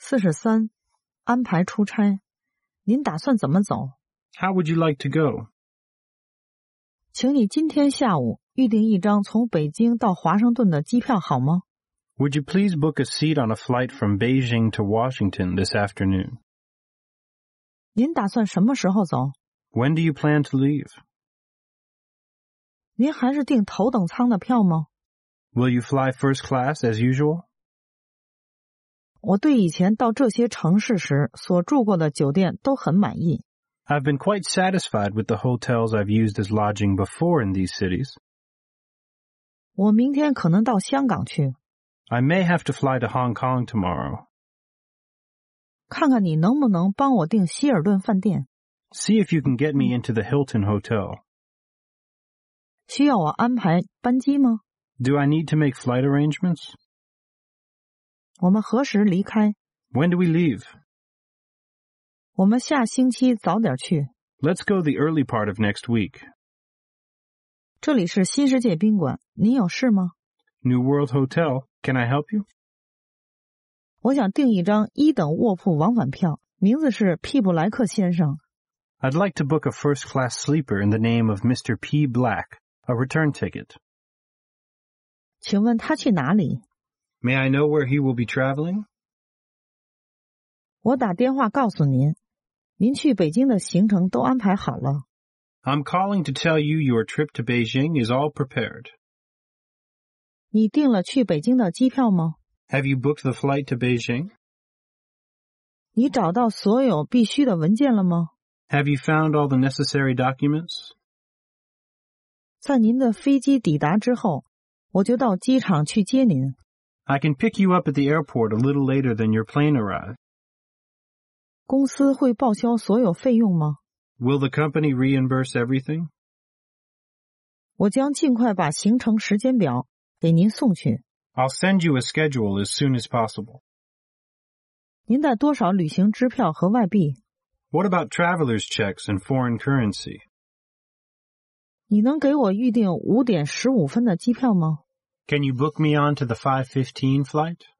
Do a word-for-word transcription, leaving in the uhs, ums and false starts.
四十三，安排出差。您打算怎么走？ How would you like to go? 请你今天下午预订一张从北京到华盛顿的机票好吗？ Would you please book a seat on a flight from Beijing to Washington this afternoon? 您打算什么时候走？ When do you plan to leave? 您还是订头等舱的票吗？ Will you fly first class as usual? 我对以前到这些城市时所住过的酒店都很满意。 I've been quite satisfied with the hotels I've used as lodging before in these cities. 我明天可能到香港去。 I may have to fly to Hong Kong tomorrow. 看看你能不能帮我订希尔顿饭店。 See if you can get me into the Hilton Hotel. 需要我安排班机吗？ Do I need to make flight arrangements? 我们何时离开？ When do we leave? 我们下星期早点去。 Let's go the early part of next week. 这里是新世界宾馆，您有事吗？ New World Hotel. Can I help you? 我想订一张一等卧铺往返票，名字是皮布莱克先生。 I'd like to book a first-class sleeper in the name of Mister P. Black, a return ticket. 请问他去哪里？ May I know where he will be traveling? 我打电话告诉您，您去北京的行程都安排好了。 I'm calling to tell you your trip to Beijing is all prepared. 你订了去北京的机票吗？ Have you booked the flight to Beijing? 你找到所有必须的文件了吗？ Have you found all the necessary documents? 在您的飞机抵达之后，我就到机场去接您。 I can pick you up at the airport a little later than your plane arrives. 公司会报销所有费用吗？ Will the company reimburse everything? 我将尽快把行程时间表给您送去。 I'll send you a schedule as soon as possible. 您带多少旅行支票和外币？ What about traveler's checks and foreign currency? 你能给我预订五点十五分的机票吗？ Can you book me on to the five fifteen flight?